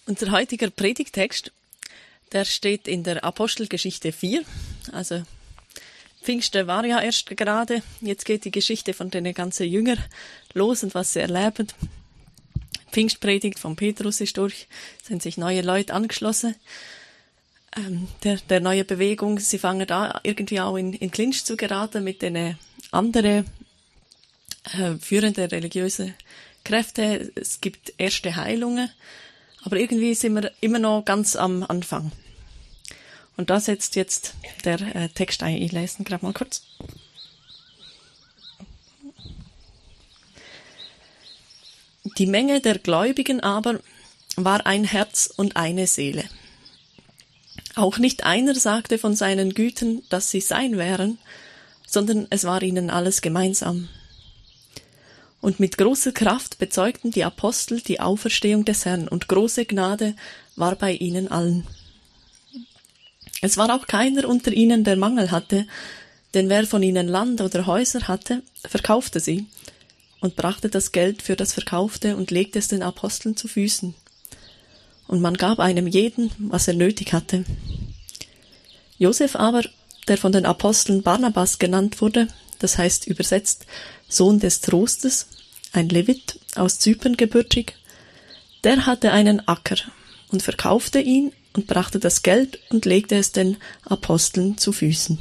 Unser heutiger Predigtext, der steht in der Apostelgeschichte 4. Also Pfingsten war ja erst gerade. Jetzt geht die Geschichte von den ganzen Jüngern los und was sie erleben. Pfingstpredigt von Petrus ist durch, sind sich neue Leute angeschlossen. Der neue Bewegung, sie fangen da irgendwie auch in Clinch zu geraten mit den anderen führenden religiösen Kräften. Es gibt erste Heilungen, aber irgendwie sind wir immer noch ganz am Anfang. Und da setzt jetzt der Text ein. Ich lese ihn gerade mal kurz. Die Menge der Gläubigen aber war ein Herz und eine Seele. Auch nicht einer sagte von seinen Gütern, dass sie sein wären, sondern es war ihnen alles gemeinsam. Und mit großer Kraft bezeugten die Apostel die Auferstehung des Herrn, und große Gnade war bei ihnen allen. Es war auch keiner unter ihnen, der Mangel hatte, denn wer von ihnen Land oder Häuser hatte, verkaufte sie und brachte das Geld für das Verkaufte und legte es den Aposteln zu Füßen. Und man gab einem jeden, was er nötig hatte. Josef aber, der von den Aposteln Barnabas genannt wurde, das heißt übersetzt Sohn des Trostes, ein Levit, aus Zypern gebürtig, der hatte einen Acker und verkaufte ihn und brachte das Geld und legte es den Aposteln zu Füßen.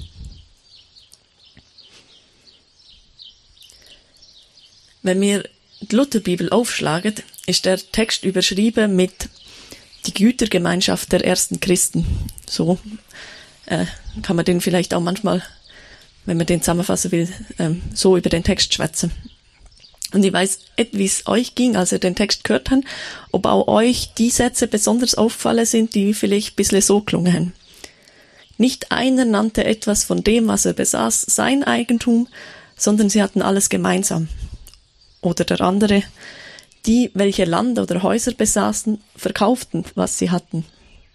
Wenn wir die Lutherbibel aufschlagen, ist der Text überschrieben mit die Gütergemeinschaft der ersten Christen. So kann man den vielleicht auch manchmal, wenn man den zusammenfassen will, so über den Text schwätzen. Und ich weiss nicht, wie es euch ging, als ihr den Text gehört habt, ob auch euch die Sätze besonders aufgefallen sind, die vielleicht ein bisschen so klungen haben. Nicht einer nannte etwas von dem, was er besaß, sein Eigentum, sondern sie hatten alles gemeinsam. Oder der andere, die, welche Land oder Häuser besaßen, verkauften, was sie hatten.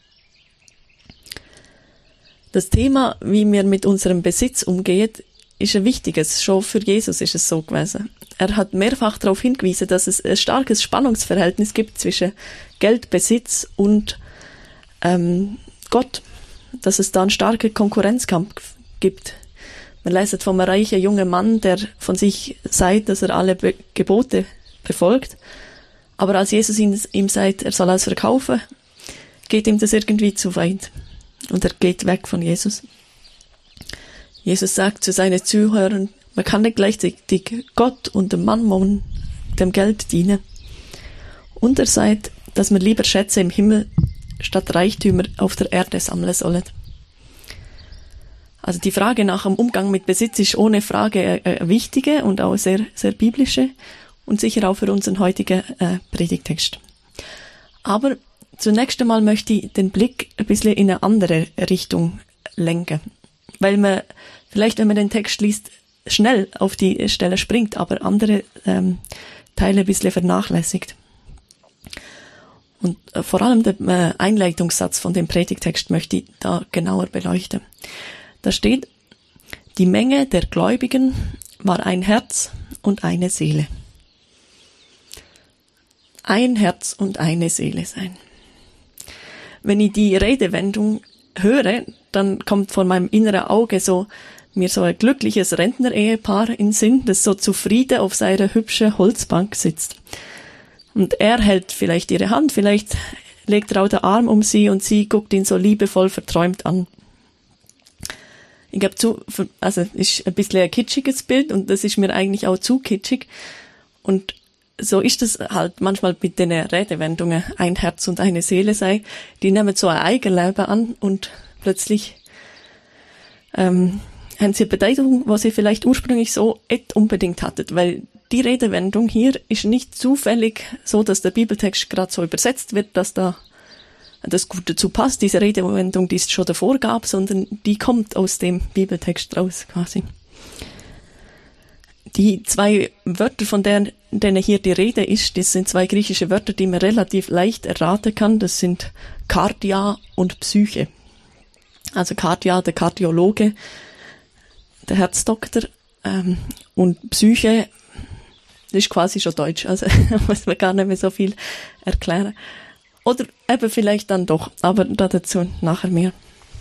Das Thema, wie wir mit unserem Besitz umgehen, ist ein wichtiges. Schon für Jesus ist es so gewesen. Er hat mehrfach darauf hingewiesen, dass es ein starkes Spannungsverhältnis gibt zwischen Geld, Besitz und Gott. Dass es da einen starken Konkurrenzkampf gibt. Man liest von einem reichen jungen Mann, der von sich sagt, dass er alle Gebote befolgt. Aber als Jesus ihm sagt, er soll alles verkaufen, geht ihm das irgendwie zu weit. Und er geht weg von Jesus. Jesus sagt zu seinen Zuhörern, man kann nicht gleichzeitig Gott und dem Mammon, dem Geld dienen. Und er sagt, dass man lieber Schätze im Himmel statt Reichtümer auf der Erde sammeln sollen. Also die Frage nach dem Umgang mit Besitz ist ohne Frage eine wichtige und auch sehr, sehr biblische und sicher auch für unseren heutigen Predigtext. Aber zunächst einmal möchte ich den Blick ein bisschen in eine andere Richtung lenken. Weil man vielleicht, wenn man den Text liest, schnell auf die Stelle springt, aber andere Teile ein bisschen vernachlässigt. Und vor allem den Einleitungssatz von dem Predigtext möchte ich da genauer beleuchten. Da steht, die Menge der Gläubigen war ein Herz und eine Seele. Ein Herz und eine Seele sein. Wenn ich die Redewendung höre, dann kommt vor meinem inneren Auge mir so ein glückliches Rentner-Ehepaar in den Sinn, das so zufrieden auf seiner hübschen Holzbank sitzt. Und er hält vielleicht ihre Hand, vielleicht legt er auch den Arm um sie und sie guckt ihn so liebevoll verträumt an. Ich glaube, ist ein bisschen ein kitschiges Bild und das ist mir eigentlich auch zu kitschig. Und so ist es halt manchmal mit den Redewendungen, ein Herz und eine Seele sei, die nehmen so ein Eigenleben an und plötzlich haben sie eine Bedeutung, was sie vielleicht ursprünglich so nicht unbedingt hattet, weil die Redewendung hier ist nicht zufällig so, dass der Bibeltext gerade so übersetzt wird, dass da das gut dazu passt. Diese Redewendung, die es schon davor gab, sondern die kommt aus dem Bibeltext raus quasi. Die zwei Wörter, von denen hier die Rede ist, das sind zwei griechische Wörter, die man relativ leicht erraten kann. Das sind Kardia und Psyche. Also Kardia, der Kardiologe, der Herzdoktor, und Psyche, das ist quasi schon Deutsch, also muss man gar nicht mehr so viel erklären. Oder eben vielleicht dann doch, aber dazu nachher mehr.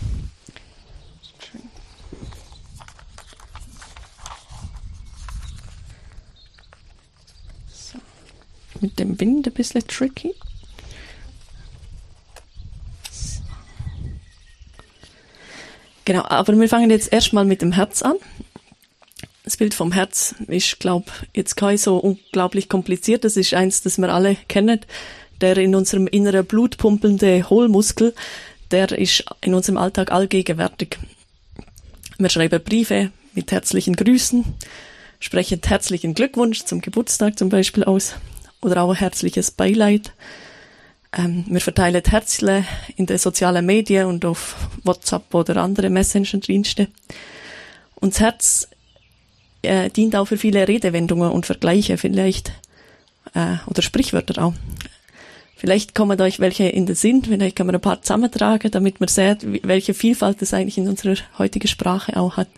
So. Mit dem Wind ein bisschen tricky. So. Genau, aber wir fangen jetzt erstmal mit dem Herz an. Das Bild vom Herz ist, glaube ich, jetzt kein so unglaublich kompliziert. Das ist eins, das wir alle kennen. Der in unserem inneren Blut pumpelnde Hohlmuskel, der ist in unserem Alltag allgegenwärtig. Wir schreiben Briefe mit herzlichen Grüßen, sprechen herzlichen Glückwunsch zum Geburtstag zum Beispiel aus oder auch herzliches Beileid. Wir verteilen Herzle in den sozialen Medien und auf WhatsApp oder andere Messenger-Dienste. Und das Herz dient auch für viele Redewendungen und Vergleiche vielleicht oder Sprichwörter auch. Vielleicht kommen euch welche in den Sinn, vielleicht kann man ein paar zusammentragen, damit man sieht, welche Vielfalt es eigentlich in unserer heutigen Sprache auch hat.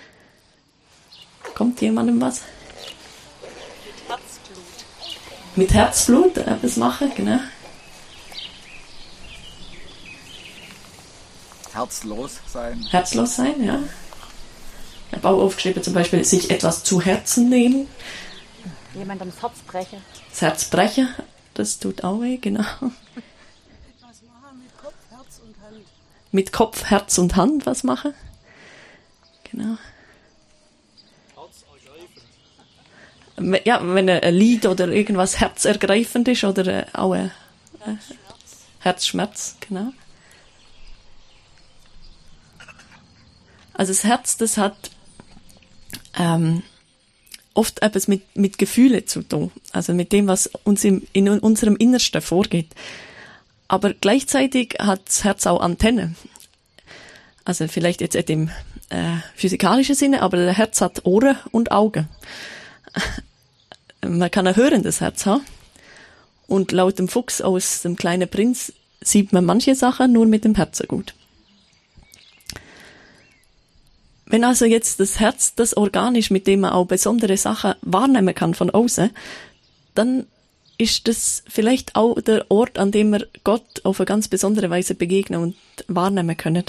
Kommt jemandem was? Mit Herzblut. Mit Herzblut etwas machen, genau. Herzlos sein. Herzlos sein, ja. Ich habe auch aufgeschrieben, zum Beispiel, sich etwas zu Herzen nehmen. Jemandem das Herz brechen. Das Herz brechen, das tut auch weh, genau. Was machen mit Kopf, Herz und Hand? Mit Kopf, Herz und Hand was machen. Genau. Ja, wenn ein Lied oder irgendwas herzergreifend ist oder auch ein Herzschmerz, genau. Also das Herz, das hat oft etwas mit Gefühlen zu tun, also mit dem, was uns in unserem Innersten vorgeht. Aber gleichzeitig hat das Herz auch Antennen. Also vielleicht jetzt nicht im physikalischen Sinne, aber das Herz hat Ohren und Augen. Man kann ein hörendes Herz haben. Und laut dem Fuchs aus dem kleinen Prinz sieht man manche Sachen nur mit dem Herzen gut. Wenn also jetzt das Herz das Organ ist, mit dem man auch besondere Sachen wahrnehmen kann von außen, dann ist das vielleicht auch der Ort, an dem wir Gott auf eine ganz besondere Weise begegnen und wahrnehmen können.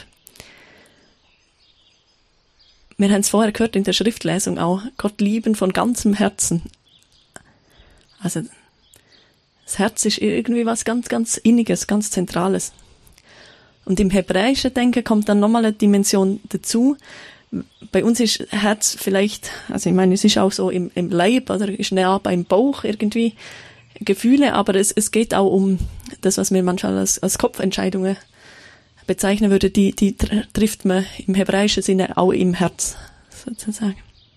Wir haben es vorher gehört in der Schriftlesung auch, Gott lieben von ganzem Herzen. Also das Herz ist irgendwie was ganz, ganz Inniges, ganz Zentrales. Und im hebräischen Denken kommt dann nochmal eine Dimension dazu. Bei uns ist Herz vielleicht, also ich meine, es ist auch so im Leib oder ist näher beim Bauch irgendwie Gefühle, aber es geht auch um das, was wir manchmal als Kopfentscheidungen bezeichnen würde, die trifft man im hebräischen Sinne auch im Herz, sozusagen.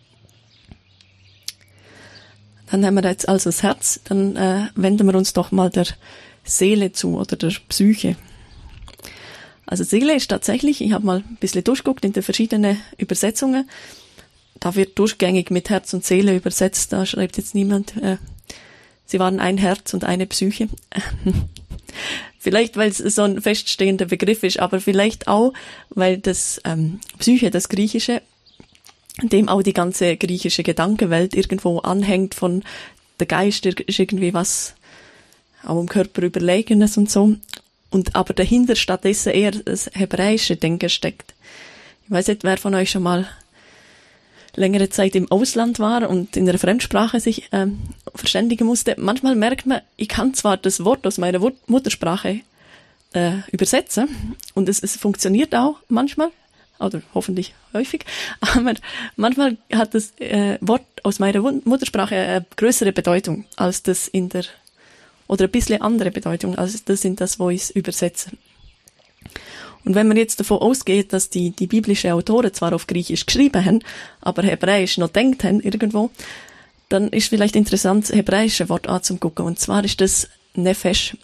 Dann haben wir jetzt also das Herz, dann wenden wir uns doch mal der Seele zu oder der Psyche. Also Seele ist tatsächlich, ich habe mal ein bisschen durchgeguckt in den verschiedenen Übersetzungen, da wird durchgängig mit Herz und Seele übersetzt, da schreibt jetzt niemand, sie waren ein Herz und eine Psyche. Vielleicht, weil es so ein feststehender Begriff ist, aber vielleicht auch, weil das Psyche, das Griechische, dem auch die ganze griechische Gedankenwelt irgendwo anhängt von der Geist, ist irgendwie was auch im Körper Überlegenes und so. Und aber dahinter stattdessen eher das hebräische Denken steckt. Ich weiß nicht, wer von euch schon mal längere Zeit im Ausland war und in einer Fremdsprache sich verständigen musste. Manchmal merkt man, ich kann zwar das Wort aus meiner Muttersprache übersetzen und es funktioniert auch manchmal, oder hoffentlich häufig, aber manchmal hat das Wort aus meiner Muttersprache eine größere Bedeutung als das oder ein bisschen andere Bedeutung als das in das, wo ich es übersetze. Und wenn man jetzt davon ausgeht, dass die biblischen Autoren zwar auf Griechisch geschrieben haben, aber Hebräisch noch denkt haben irgendwo, dann ist vielleicht interessant, das hebräische Wort anzugucken. Und zwar ist das Nefesh.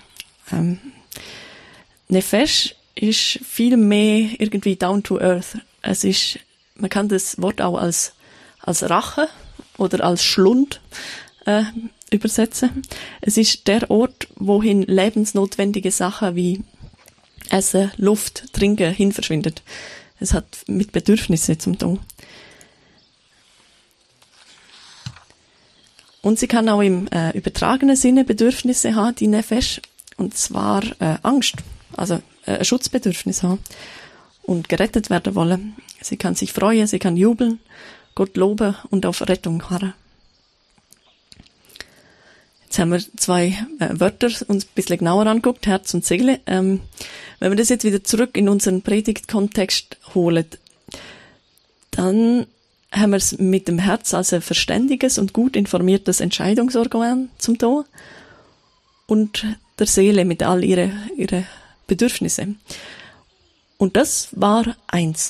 Nefesh ist viel mehr irgendwie down to earth. Man kann das Wort auch als Rache oder als Schlund übersetzen. Es ist der Ort, wohin lebensnotwendige Sachen wie Essen, Luft, Trinken hin verschwindet. Es hat mit Bedürfnissen zum tun. Und sie kann auch im übertragenen Sinne Bedürfnisse haben, die Nefesh. Und zwar Angst, also ein Schutzbedürfnis haben und gerettet werden wollen. Sie kann sich freuen, sie kann jubeln, Gott loben und auf Rettung harren. Jetzt haben wir 2 Wörter uns ein bisschen genauer angeguckt, Herz und Seele. Wenn wir das jetzt wieder zurück in unseren Predigtkontext holen, dann haben wir es mit dem Herz als ein verständiges und gut informiertes Entscheidungsorgan zum tun und der Seele mit all ihre Bedürfnisse. Und das war eins.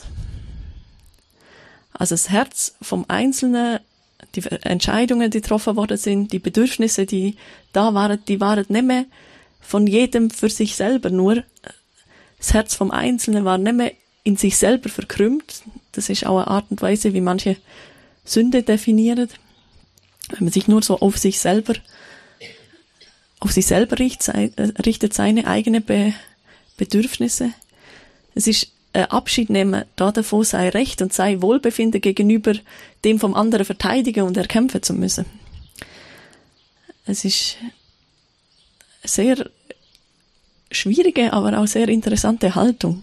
Also das Herz vom Einzelnen, die Entscheidungen, die getroffen worden sind, die Bedürfnisse, die da waren, die waren nicht mehr von jedem für sich selber, nur das Herz vom Einzelnen war nicht mehr in sich selber verkrümmt. Das ist auch eine Art und Weise, wie manche Sünde definieren. Wenn man sich nur so auf sich selber richtet, seine eigenen Bedürfnisse. Es ist ein Abschied nehmen davon, sein Recht und sein Wohlbefinden gegenüber dem vom anderen verteidigen und erkämpfen zu müssen. Es ist eine sehr schwierige, aber auch sehr interessante Haltung.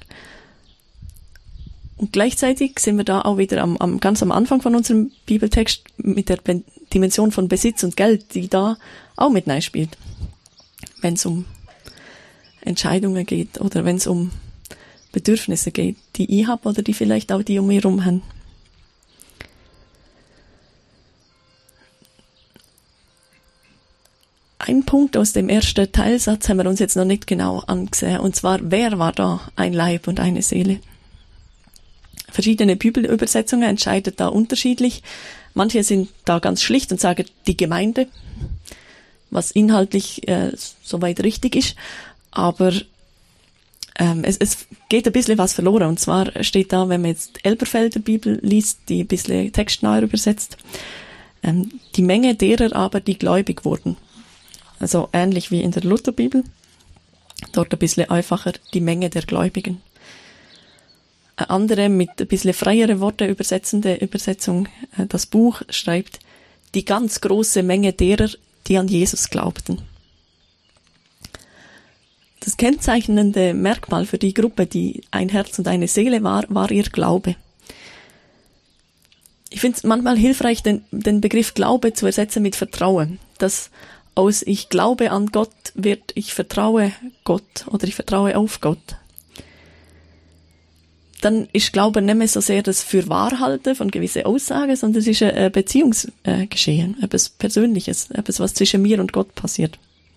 Und gleichzeitig sind wir da auch wieder ganz am Anfang von unserem Bibeltext mit der Dimension von Besitz und Geld, die da auch mit reinspielt. Wenn es um Entscheidungen geht oder wenn es um Bedürfnisse geht, die ich habe oder die vielleicht auch die um mich herum haben. Ein Punkt aus dem ersten Teilsatz haben wir uns jetzt noch nicht genau angesehen, und zwar, wer war da ein Leib und eine Seele? Verschiedene Bibelübersetzungen entscheiden da unterschiedlich. Manche sind da ganz schlicht und sagen die Gemeinde, was inhaltlich soweit richtig ist, aber es geht ein bisschen was verloren. Und zwar steht da, wenn man jetzt die Elberfelder Bibel liest, die ein bisschen textnaher übersetzt, die Menge derer aber, die gläubig wurden. Also ähnlich wie in der Lutherbibel, dort ein bisschen einfacher, die Menge der Gläubigen. Eine andere, mit ein bisschen freiere Worte übersetzende Übersetzung, das Buch schreibt, die ganz große Menge derer, die an Jesus glaubten. Das kennzeichnende Merkmal für die Gruppe, die ein Herz und eine Seele war ihr Glaube. Ich finde es manchmal hilfreich, den Begriff Glaube zu ersetzen mit Vertrauen. Dass aus ich glaube an Gott wird ich vertraue Gott oder ich vertraue auf Gott. Dann ist Glaube nicht mehr so sehr das Fürwahrhalten von gewissen Aussagen, sondern es ist ein Beziehungsgeschehen, etwas Persönliches, etwas, was zwischen mir und Gott passiert.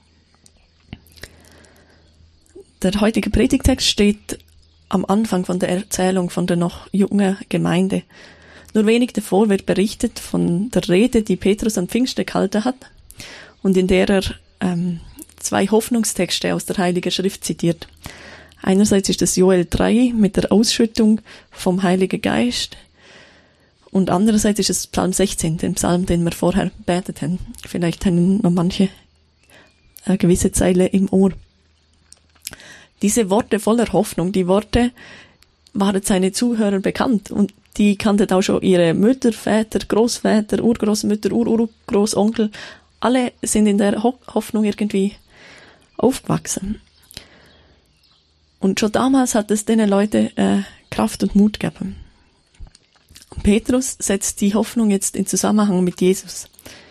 Der heutige Predigtext steht am Anfang von der Erzählung von der noch jungen Gemeinde. Nur wenig davor wird berichtet von der Rede, die Petrus an Pfingsten gehalten hat und in der er 2 Hoffnungstexte aus der Heiligen Schrift zitiert. Einerseits ist das Joel 3 mit der Ausschüttung vom Heiligen Geist und andererseits ist es Psalm 16, den Psalm, den wir vorher betet haben. Vielleicht haben noch manche gewisse Zeile im Ohr. Diese Worte voller Hoffnung, die Worte waren seine Zuhörer bekannt und die kannten auch schon ihre Mütter, Väter, Großväter, Urgroßmütter, Urgroßonkel. Alle sind in der Hoffnung irgendwie aufgewachsen. Und schon damals hat es diesen Leuten Kraft und Mut gegeben. Und Petrus setzt die Hoffnung jetzt in Zusammenhang mit Jesus.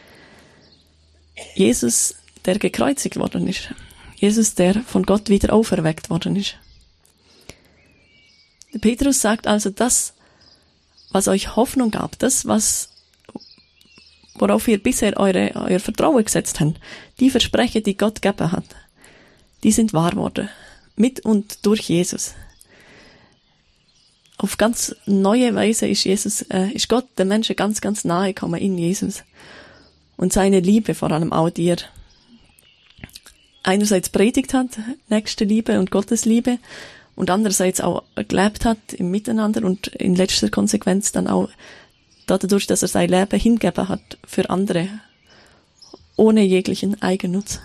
Jesus, der gekreuzigt worden ist. Jesus, der von Gott wieder auferweckt worden ist. Petrus sagt also, das, was euch Hoffnung gab, das, worauf ihr bisher euer Vertrauen gesetzt habt, die Versprechen, die Gott gegeben hat, die sind wahr geworden. Mit und durch Jesus. Auf ganz neue Weise ist Gott den Menschen ganz, ganz nahe gekommen in Jesus. Und seine Liebe vor allem auch, die er einerseits predigt hat, nächste Liebe und Gottes Liebe, und andererseits auch gelebt hat im Miteinander und in letzter Konsequenz dann auch dadurch, dass er sein Leben hingegeben hat für andere, ohne jeglichen Eigennutz.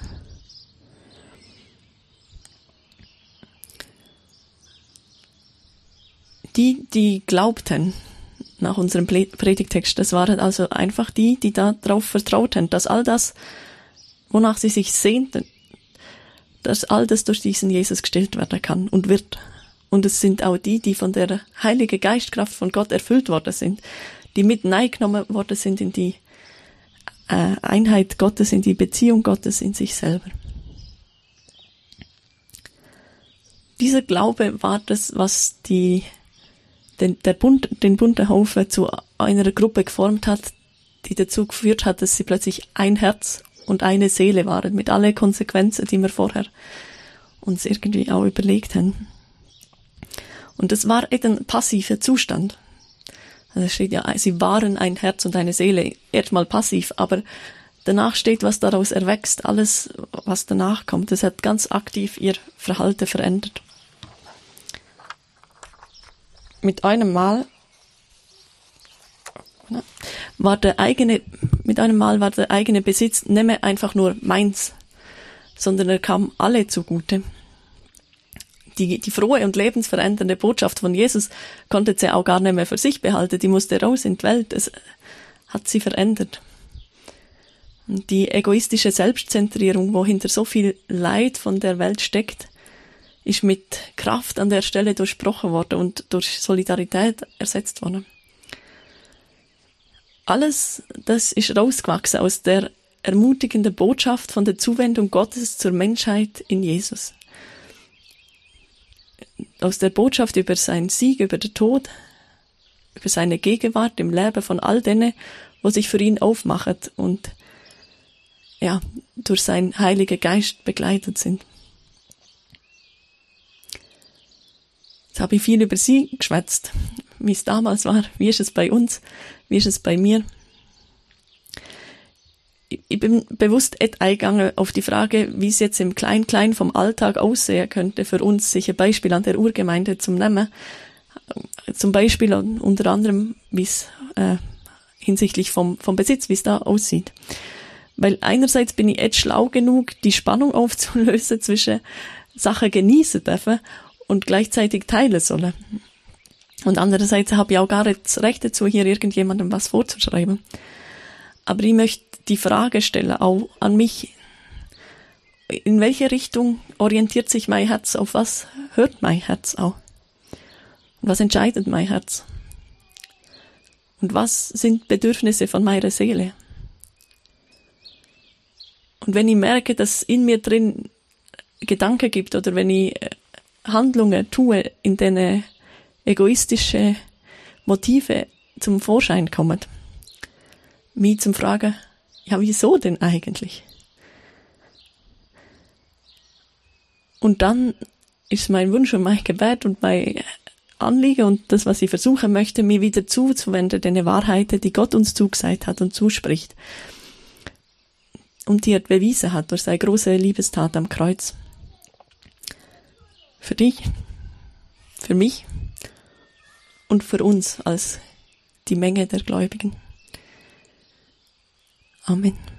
Die glaubten, nach unserem Predigtext, das waren also einfach die darauf vertraut haben, dass all das, wonach sie sich sehnten, dass all das durch diesen Jesus gestillt werden kann und wird. Und es sind auch die von der Heilige Geistkraft von Gott erfüllt worden sind, die mit hineingenommen worden sind in die Einheit Gottes, in die Beziehung Gottes in sich selber. Dieser Glaube war das, was den bunten Haufen zu einer Gruppe geformt hat, die dazu geführt hat, dass sie plötzlich ein Herz und eine Seele waren, mit allen Konsequenzen, die wir vorher uns irgendwie auch überlegt haben. Und das war ein passiver Zustand. Also es steht ja, sie waren ein Herz und eine Seele, erstmal passiv, aber danach steht, was daraus erwächst, alles, was danach kommt. Das hat ganz aktiv ihr Verhalten verändert. Mit einem Mal war der eigene Besitz nicht mehr einfach nur meins, sondern er kam alle zugute. Die frohe und lebensverändernde Botschaft von Jesus konnte sie auch gar nicht mehr für sich behalten, die musste raus in die Welt, es hat sie verändert. Und die egoistische Selbstzentrierung, wo hinter so viel Leid von der Welt steckt, ist mit Kraft an der Stelle durchbrochen worden und durch Solidarität ersetzt worden. Alles das ist rausgewachsen aus der ermutigenden Botschaft von der Zuwendung Gottes zur Menschheit in Jesus. Aus der Botschaft über seinen Sieg, über den Tod, über seine Gegenwart im Leben von all denen, wo sich für ihn aufmachen und ja, durch seinen Heiligen Geist begleitet sind. Jetzt habe ich viel über sie geschwätzt, wie es damals war, wie ist es bei uns, wie ist es bei mir. Ich bin bewusst eingegangen auf die Frage, wie es jetzt im Klein-Klein vom Alltag aussehen könnte, für uns sich ein Beispiel an der Urgemeinde zu nehmen. Zum Beispiel unter anderem, wie es hinsichtlich vom Besitz, wie es da aussieht. Weil einerseits bin ich jetzt schlau genug, die Spannung aufzulösen zwischen Sachen genießen dürfen und gleichzeitig teilen sollen. Und andererseits habe ich auch gar nicht das Recht dazu, hier irgendjemandem was vorzuschreiben. Aber ich möchte die Frage stellen, auch an mich, in welche Richtung orientiert sich mein Herz, auf was hört mein Herz auch? Und was entscheidet mein Herz? Und was sind Bedürfnisse von meiner Seele? Und wenn ich merke, dass in mir drin Gedanken gibt oder wenn ich Handlungen tue, in denen egoistische Motive zum Vorschein kommen, mich zum Fragen, ja, wieso denn eigentlich? Und dann ist mein Wunsch und mein Gebet und mein Anliegen und das, was ich versuchen möchte, mir wieder zuzuwenden, den Wahrheiten, die Gott uns zugesagt hat und zuspricht. Und die er bewiesen hat durch seine große Liebestat am Kreuz. Für dich, für mich und für uns als die Menge der Gläubigen. Amen.